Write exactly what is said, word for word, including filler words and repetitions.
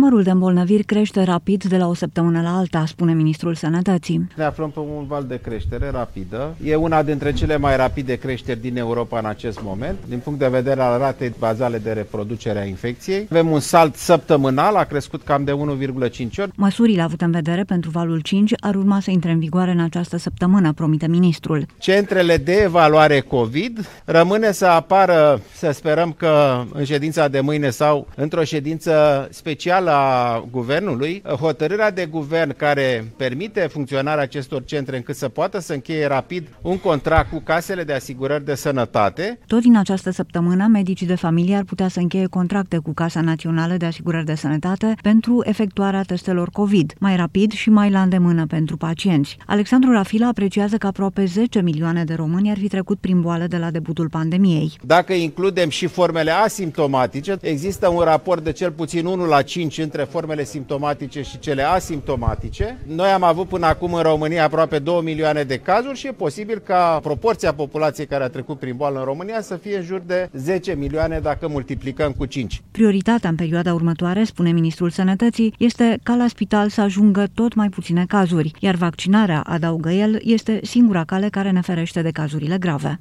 Numărul de îmbolnăviri crește rapid de la o săptămână la alta, spune ministrul Sănătății. Ne aflăm pe un val de creștere rapidă. E una dintre cele mai rapide creșteri din Europa în acest moment, din punct de vedere al ratei bazale de reproducere a infecției. Avem un salt săptămânal, a crescut cam de unu virgulă cinci ori. Măsurile avute în vedere pentru valul cinci ar urma să intre în vigoare în această săptămână, promite ministrul. Centrele de evaluare COVID rămâne să apară, să sperăm că în ședința de mâine sau într-o ședință specială a Guvernului, hotărârea de guvern care permite funcționarea acestor centre încât să poată să încheie rapid un contract cu casele de asigurări de sănătate. Tot din această săptămână, medicii de familie ar putea să încheie contracte cu Casa Națională de Asigurări de Sănătate pentru efectuarea testelor COVID, mai rapid și mai la îndemână pentru pacienți. Alexandru Rafila apreciază că aproape zece milioane de români ar fi trecut prin boală de la debutul pandemiei. Dacă includem și formele asimptomatice, există un raport de cel puțin unu la cinci între formele simptomatice și cele asimptomatice. Noi am avut până acum în România aproape două milioane de cazuri și e posibil ca proporția populației care a trecut prin boală în România să fie în jur de zece milioane dacă multiplicăm cu cinci. Prioritatea în perioada următoare, spune ministrul Sănătății, este ca la spital să ajungă tot mai puține cazuri, iar vaccinarea, adaugă el, este singura cale care ne ferește de cazurile grave.